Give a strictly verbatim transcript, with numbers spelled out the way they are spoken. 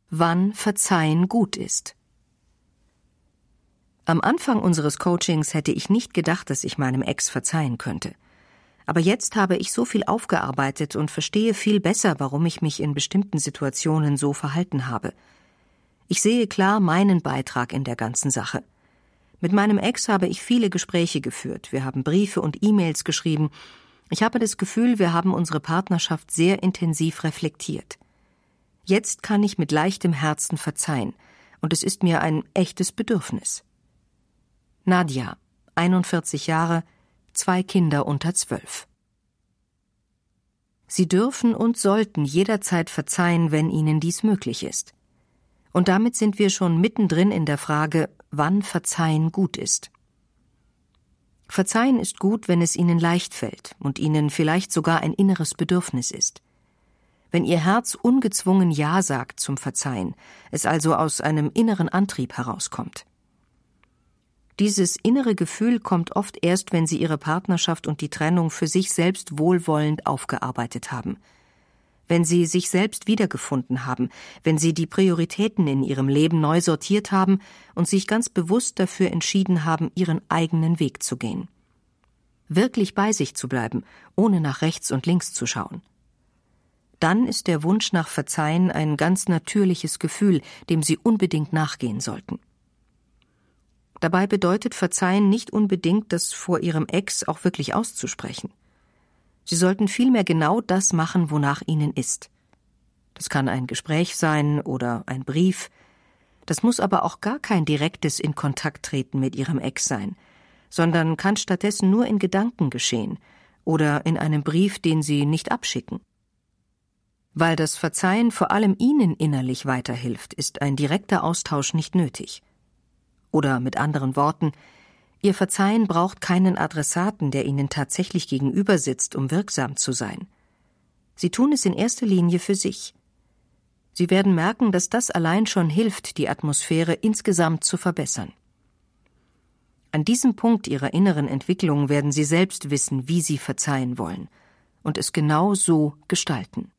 Wann Verzeihen gut ist. Am Anfang unseres Coachings hätte ich nicht gedacht, dass ich meinem Ex verzeihen könnte. Aber jetzt habe ich so viel aufgearbeitet und verstehe viel besser, warum ich mich in bestimmten Situationen so verhalten habe. Ich sehe klar meinen Beitrag in der ganzen Sache. Mit meinem Ex habe ich viele Gespräche geführt, wir haben Briefe und E-Mails geschrieben. Ich habe das Gefühl, wir haben unsere Partnerschaft sehr intensiv reflektiert. Jetzt kann ich mit leichtem Herzen verzeihen, und es ist mir ein echtes Bedürfnis. Nadja, einundvierzig Jahre, zwei Kinder unter zwölf. Sie dürfen und sollten jederzeit verzeihen, wenn ihnen dies möglich ist. Und damit sind wir schon mittendrin in der Frage, wann Verzeihen gut ist. Verzeihen ist gut, wenn es ihnen leicht fällt und ihnen vielleicht sogar ein inneres Bedürfnis ist. Wenn ihr Herz ungezwungen Ja sagt zum Verzeihen, es also aus einem inneren Antrieb herauskommt. Dieses innere Gefühl kommt oft erst, wenn sie ihre Partnerschaft und die Trennung für sich selbst wohlwollend aufgearbeitet haben. Wenn sie sich selbst wiedergefunden haben, wenn sie die Prioritäten in ihrem Leben neu sortiert haben und sich ganz bewusst dafür entschieden haben, ihren eigenen Weg zu gehen. Wirklich bei sich zu bleiben, ohne nach rechts und links zu schauen. Dann ist der Wunsch nach Verzeihen ein ganz natürliches Gefühl, dem sie unbedingt nachgehen sollten. Dabei bedeutet Verzeihen nicht unbedingt, das vor ihrem Ex auch wirklich auszusprechen. Sie sollten vielmehr genau das machen, wonach ihnen ist. Das kann ein Gespräch sein oder ein Brief. Das muss aber auch gar kein direktes In-Kontakt-Treten mit ihrem Ex sein, sondern kann stattdessen nur in Gedanken geschehen oder in einem Brief, den sie nicht abschicken. Weil das Verzeihen vor allem ihnen innerlich weiterhilft, ist ein direkter Austausch nicht nötig. Oder mit anderen Worten, ihr Verzeihen braucht keinen Adressaten, der ihnen tatsächlich gegenüber sitzt, um wirksam zu sein. Sie tun es in erster Linie für sich. Sie werden merken, dass das allein schon hilft, die Atmosphäre insgesamt zu verbessern. An diesem Punkt ihrer inneren Entwicklung werden sie selbst wissen, wie sie verzeihen wollen und es genau so gestalten.